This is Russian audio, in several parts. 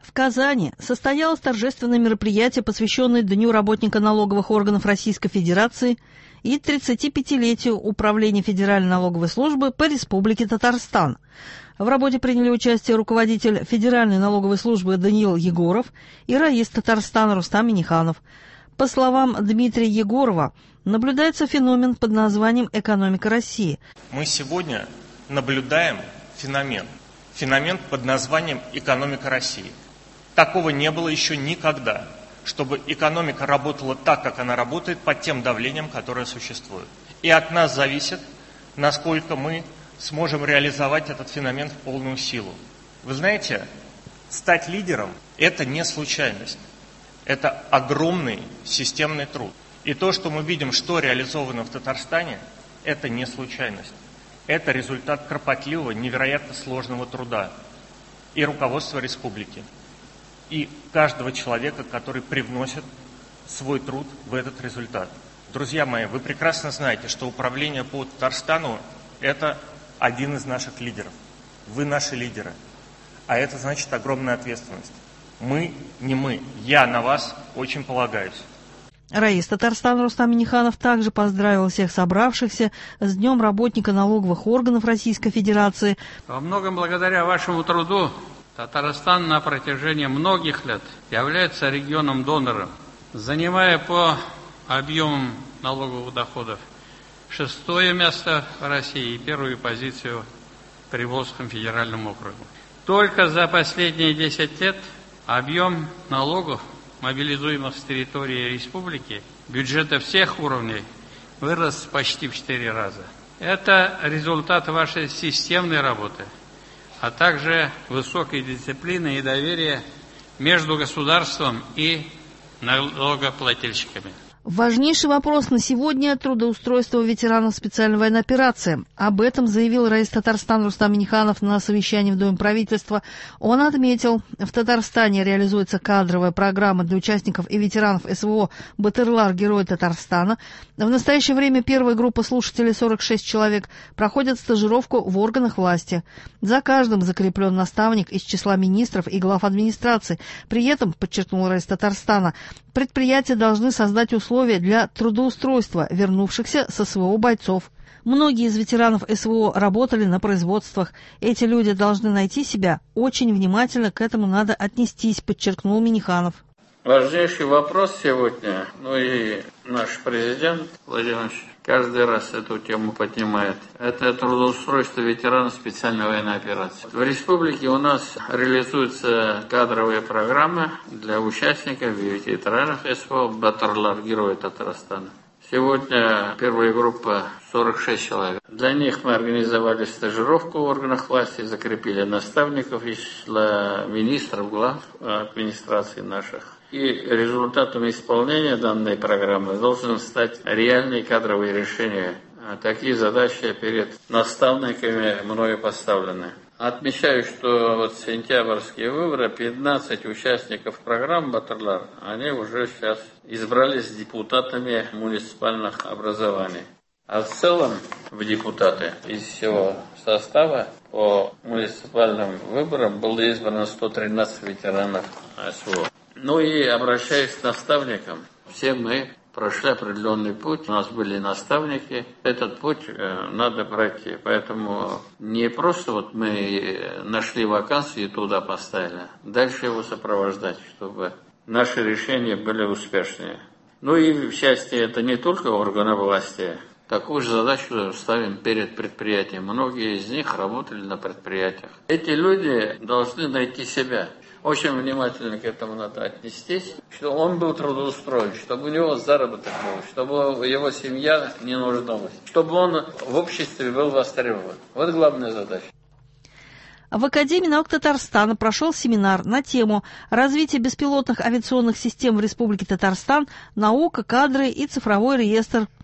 В Казани состоялось торжественное мероприятие, посвященное Дню работника налоговых органов Российской Федерации и 35-летию Управления Федеральной налоговой службы по Республике Татарстан. В работе приняли участие руководитель Федеральной налоговой службы Даниил Егоров и раис Татарстана Рустам Минниханов. По словам Дмитрия Егорова, наблюдается феномен под названием «экономика России». Мы сегодня наблюдаем феномен под названием «экономика России». Такого не было еще никогда, чтобы экономика работала так, как она работает, под тем давлением, которое существует. И от нас зависит, насколько мы сможем реализовать этот феномен в полную силу. Вы знаете, стать лидером – это не случайность. Это огромный системный труд. И то, что мы видим, что реализовано в Татарстане, это не случайность. Это результат кропотливого, невероятно сложного труда и руководства республики, и каждого человека, который привносит свой труд в этот результат. Друзья мои, вы прекрасно знаете, что управление по Татарстану – это один из наших лидеров. Вы наши лидеры. А это значит огромная ответственность. Я на вас очень полагаюсь. Раис Татарстана Рустам Минниханов также поздравил всех собравшихся с Днем работника налоговых органов Российской Федерации. Во многом благодаря вашему труду Татарстан на протяжении многих лет является регионом-донором, занимая по объему налоговых доходов 6-е место в России и 1-ю позицию в Приволжском федеральном округе. Только за последние 10 лет объем налогов, мобилизуемых с территории республики, бюджета всех уровней, вырос почти в 4 раза. Это результат вашей системной работы, а также высокой дисциплины и доверия между государством и налогоплательщиками. Важнейший вопрос на сегодня – трудоустройство ветеранов специальной военной операции. Об этом заявил раис Татарстана Рустам Минниханов на совещании в Доме правительства. Он отметил, в Татарстане реализуется кадровая программа для участников и ветеранов СВО «Батырлар. Герои Татарстана». В настоящее время первая группа слушателей, 46 человек, проходят стажировку в органах власти. За каждым закреплен наставник из числа министров и глав администрации. При этом, подчеркнул раис Татарстана, предприятия должны создать условия для трудоустройства вернувшихся со СВО бойцов. Многие из ветеранов СВО работали на производствах. Эти люди должны найти себя. Очень внимательно к этому надо отнестись, подчеркнул Минниханов. Важнейший вопрос сегодня, и наш президент Владимир Владимирович каждый раз эту тему поднимает. Это трудоустройство ветеранов специальной военной операции. В республике у нас реализуются кадровые программы для участников и ветеранов СВО «Батырлар. Герои Татарстана». Сегодня первая группа 46 человек. Для них мы организовали стажировку в органах власти, закрепили наставников из числа министров, глав администрации наших. И результатом исполнения данной программы должны стать реальные кадровые решения. Такие задачи перед наставниками мною поставлены. Отмечаю, что сентябрьские выборы, 15 участников программы «Батырлар», они уже сейчас избрались депутатами муниципальных образований. А в целом в депутаты из всего состава по муниципальным выборам было избрано 113 ветеранов СВО. И обращаясь к наставникам, все мы прошли определенный путь, у нас были наставники, этот путь надо пройти. Поэтому не просто мы нашли вакансию и туда поставили, дальше его сопровождать, чтобы наши решения были успешнее. И в части это не только органы власти. Такую же задачу ставим перед предприятием. Многие из них работали на предприятиях. Эти люди должны найти себя. Очень внимательно к этому надо отнестись, что он был трудоустроен, чтобы у него заработок был, чтобы его семья не нуждалась, чтобы он в обществе был востребован. Вот главная задача. В Академии наук Татарстана прошел семинар на тему «Развитие беспилотных авиационных систем в Республике Татарстан. Наука, кадры и цифровой реестр».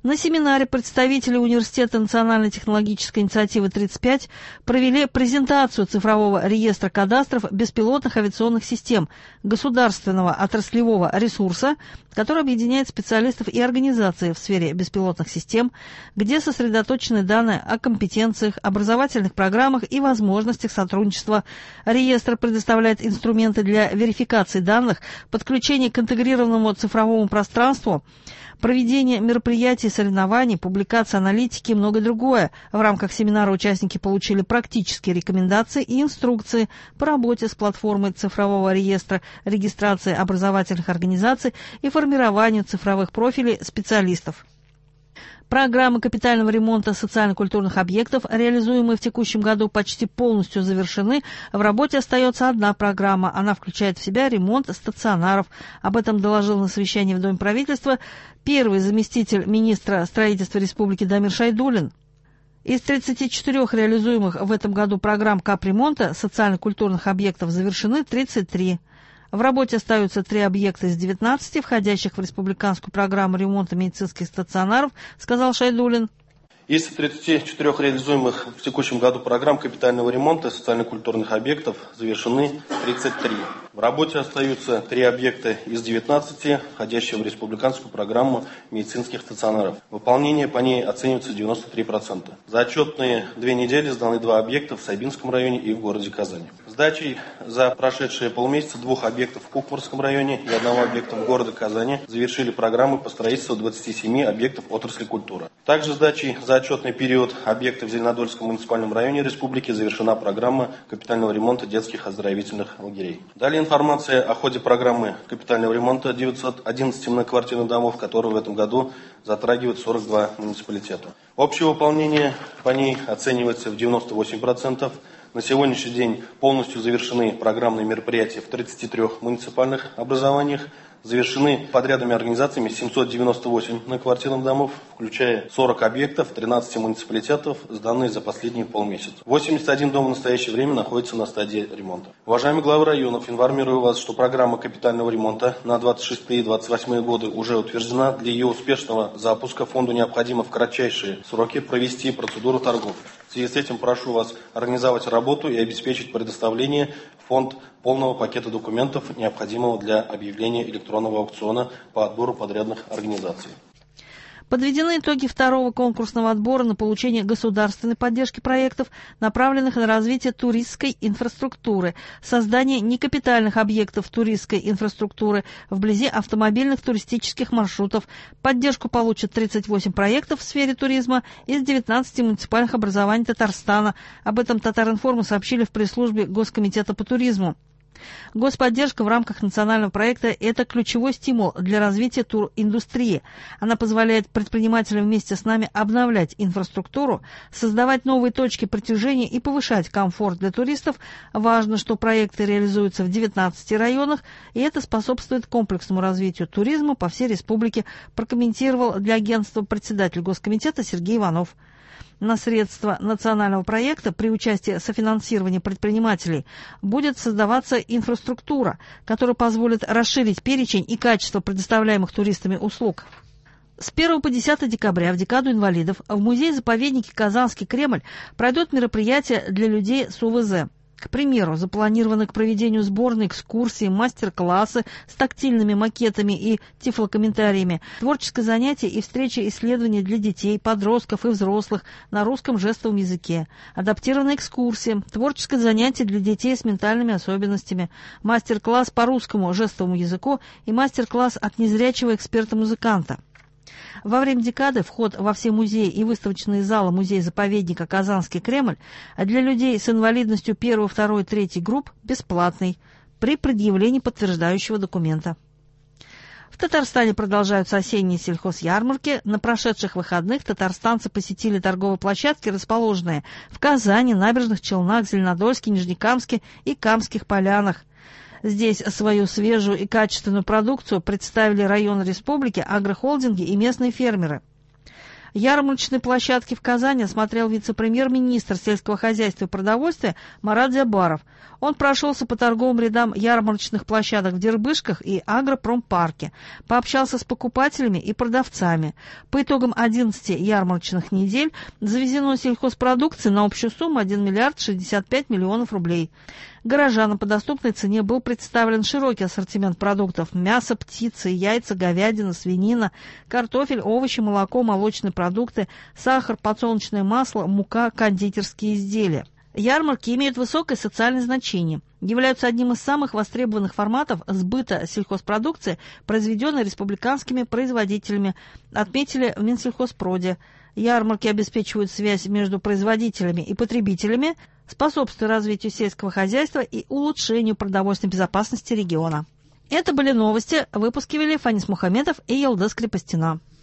На семинаре представители Университета национальной технологической инициативы 35 провели презентацию цифрового реестра кадастров беспилотных авиационных систем, государственного отраслевого ресурса, который объединяет специалистов и организации в сфере беспилотных систем, где сосредоточены данные о компетенциях, образовательных программах и возможностях сотрудничества. Реестр предоставляет инструменты для верификации данных, подключения к интегрированному цифровому пространству, проведение мероприятий, соревнований, публикации аналитики и многое другое. В рамках семинара участники получили практические рекомендации и инструкции по работе с платформой цифрового реестра, регистрации образовательных организаций и формированию цифровых профилей специалистов. Программы капитального ремонта социально-культурных объектов, реализуемые в текущем году, почти полностью завершены. В работе остается одна программа. Она включает в себя ремонт стационаров. Об этом доложил на совещании в Доме правительства первый заместитель министра строительства республики Дамир Шайдуллин. Из 34 реализуемых в этом году программ капремонта социально-культурных объектов завершены 33. В работе остаются 3 объекта из 19, входящих в республиканскую программу ремонта медицинских стационаров, сказал Шайдуллин. Из 34 реализуемых в текущем году программ капитального ремонта социально-культурных объектов завершены 33. В работе остаются 3 объекта из 19, входящие в республиканскую программу медицинских стационаров. Выполнение по ней оценивается 93%. За отчетные 2 недели сданы 2 объекта в Сабинском районе и в городе Казани. Сдачей за прошедшие полмесяца 2 объектов в Кукмурском районе и 1 объекта в городе Казани завершили программы по строительству 27 объектов отрасли культуры. Также сдачей за отчетный период объектов в Зеленодольском муниципальном районе республики завершена программа капитального ремонта детских оздоровительных лагерей. Далее информация о ходе программы капитального ремонта 911 многоквартирных домов, которые в этом году затрагивают 42 муниципалитета. Общее выполнение по ней оценивается в 98%. На сегодняшний день полностью завершены программные мероприятия в 33 муниципальных образованиях. Завершены подрядными организациями 798 многоквартирных домов, включая 40 объектов, 13 муниципалитетов, сданные за последние полмесяца. 81 дом в настоящее время находится на стадии ремонта. Уважаемые главы районов, информирую вас, что программа капитального ремонта на 26-28 годы уже утверждена. Для ее успешного запуска фонду необходимо в кратчайшие сроки провести процедуру торгов. В связи с этим прошу вас организовать работу и обеспечить предоставление в фонд полного пакета документов, необходимого для объявления электронного аукциона по отбору подрядных организаций. Подведены итоги 2-го конкурсного отбора на получение государственной поддержки проектов, направленных на развитие туристской инфраструктуры, создание некапитальных объектов туристской инфраструктуры вблизи автомобильных туристических маршрутов. Поддержку получат 38 проектов в сфере туризма из 19 муниципальных образований Татарстана. Об этом Татаринформу сообщили в пресс-службе Госкомитета по туризму. Господдержка в рамках национального проекта – это ключевой стимул для развития туриндустрии. Она позволяет предпринимателям вместе с нами обновлять инфраструктуру, создавать новые точки притяжения и повышать комфорт для туристов. Важно, что проекты реализуются в 19 районах, и это способствует комплексному развитию туризма по всей республике, прокомментировал для агентства председатель Госкомитета Сергей Иванов. На средства национального проекта при участии софинансирования предпринимателей будет создаваться инфраструктура, которая позволит расширить перечень и качество предоставляемых туристами услуг. С 1 по 10 декабря в декаду инвалидов в музее-заповеднике «Казанский Кремль» пройдут мероприятия для людей с ОВЗ. К примеру, запланированы к проведению сборной экскурсии, мастер-классы с тактильными макетами и тифлокомментариями, творческое занятие и встречи исследований для детей, подростков и взрослых на русском жестовом языке, адаптированная экскурсия, творческое занятие для детей с ментальными особенностями, мастер-класс по русскому жестовому языку и мастер-класс от незрячего эксперта-музыканта. Во время декады вход во все музеи и выставочные залы музея-заповедника «Казанский Кремль» для людей с инвалидностью 1, 2, 3 групп бесплатный при предъявлении подтверждающего документа. В Татарстане продолжаются осенние сельхозярмарки. На прошедших выходных татарстанцы посетили торговые площадки, расположенные в Казани, Набережных Челнах, Зеленодольске, Нижнекамске и Камских Полянах. Здесь свою свежую и качественную продукцию представили районы республики, агрохолдинги и местные фермеры. Ярмарочные площадки в Казани осмотрел вице-премьер-министр сельского хозяйства и продовольствия Марат Дзябаров. Он прошелся по торговым рядам ярмарочных площадок в Дербышках и агропромпарке, пообщался с покупателями и продавцами. По итогам 11 ярмарочных недель завезено сельхозпродукции на общую сумму 1 миллиард 65 миллионов рублей. Горожанам по доступной цене был представлен широкий ассортимент продуктов: мясо, птица, яйца, говядина, свинина, картофель, овощи, молоко, молочные продукты, сахар, подсолнечное масло, мука, кондитерские изделия. Ярмарки имеют высокое социальное значение, являются одним из самых востребованных форматов сбыта сельхозпродукции, произведенной республиканскими производителями, отметили в Минсельхозпроде. Ярмарки обеспечивают связь между производителями и потребителями, способствуя развитию сельского хозяйства и улучшению продовольственной безопасности региона. Это были новости. Выпуски вели Фанис Мухаметов и Елдыс Крепостина.